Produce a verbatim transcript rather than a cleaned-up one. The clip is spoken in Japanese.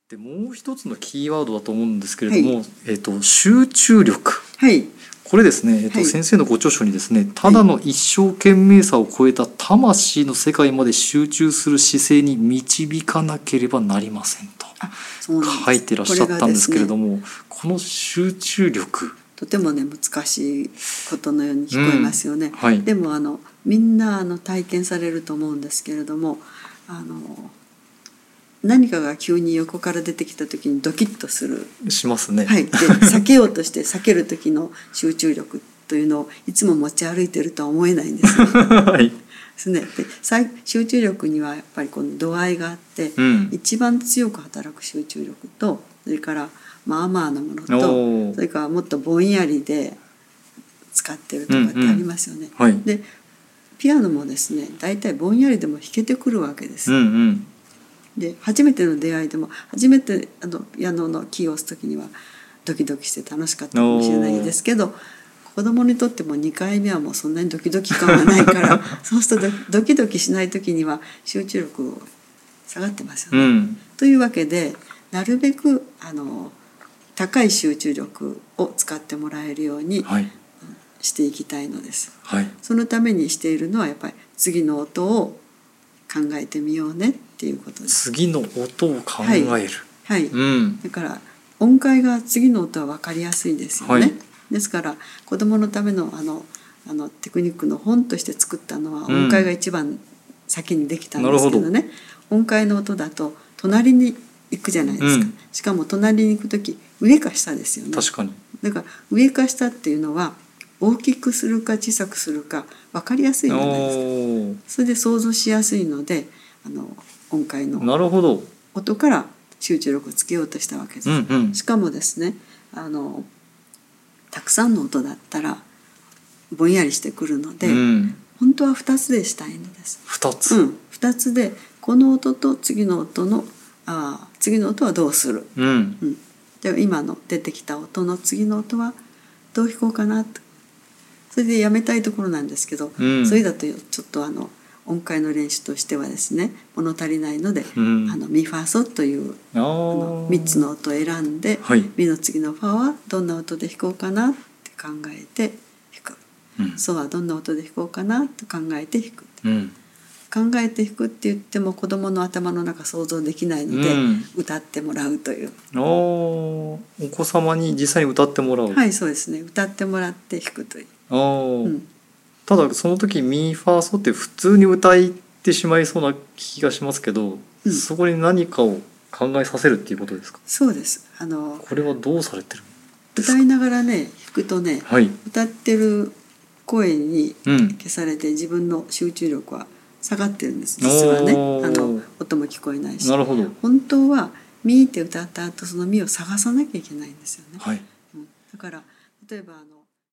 でもう一つのキーワードだと思うんですけれども、はい、えーと、集中力、 はい、 これですね、えーとはい、先生のご著書にですね、ただの一生懸命さを超えた魂の世界まで集中する姿勢に導かなければなりませんと書いてらっしゃったんですけれども、 こ, ね、この集中力とてもね難しいことのように聞こえますよね、 うんはい、 でもあのみんなあの体験されると思うんですけれども、あの何かが急に横から出てきた時にドキッとするしますね、 はい、で避けようとして避ける時の集中力というのをいつも持ち歩いているとは思えないんですね、はい、ですね。で集中力にはやっぱりこの度合いがあって、うん、一番強く働く集中力と、それからまあまあなものと、それからもっとぼんやりで使ってるとかってありますよね、うんうんはい、でピアノもですねだいたいぼんやりでも弾けてくるわけです、うんうんで初めての出会いでも初めてあのピアノのキーを押す時にはドキドキして楽しかったかもしれないですけど、子供にとってもにかいめはもうそんなにドキドキ感がないからそうすると ド, ドキドキしない時には集中力下がってますよね、うん、というわけでなるべくあの高い集中力を使ってもらえるように、はい、していきたいのです、はい、そのためにしているのはやっぱり次の音を考えてみようねっていうことです。 次の音を考える、はいはい、うん、だから音階が次の音は分かりやすいですよね、はい、ですから子どものためのあのあのテクニックの本として作ったのは音階が一番先にできたんですけどね、うん、音階の音だと隣に行くじゃないですか、うん、しかも隣に行くとき上か下ですよね。 確かに。 だから上か下っていうのは大きくするか小さくするか分かりやすいじゃないですか。それで想像しやすいのであの音階の音から集中力をつけようとしたわけです、うんうん、しかもですねあのたくさんの音だったらぼんやりしてくるので、うん、本当はふたつでしたいのです。 ふたつ、 うん、ふたつでこの音と次の音のあ次の音はどうする、うんうん、で今の出てきた音の次の音はどう弾こうかなと、それでやめたいところなんですけど、うん、それだとちょっとあの音階の練習としてはですね物足りないので、うん、あのミファソというあのみっつの音を選んで、はい、ミの次のファはどんな音で弾こうかなって考えて弾く、うん、ソはどんな音で弾こうかなと考えて弾く、うん、考えて弾くって言っても子どもの頭の中想像できないので、うん、歌ってもらうという。 お, お子様に実際に歌ってもらう。 はい、そうですね、歌ってもらって弾くという。 お、うん、ただその時ミファソって普通に歌ってしまいそうな気がしますけど、うん、そこに何かを考えさせるっていうことですか。 そうです。あのこれはどうされてるんですか。 歌いながらね弾くとね、はい、歌ってる声に消されて自分の集中力は下がってるんです、実はね。あの音も聞こえないし。 なるほど。 本当はミーって歌った後そのミを探さなきゃいけないんですよね、 はい、 うん、だから例えばあの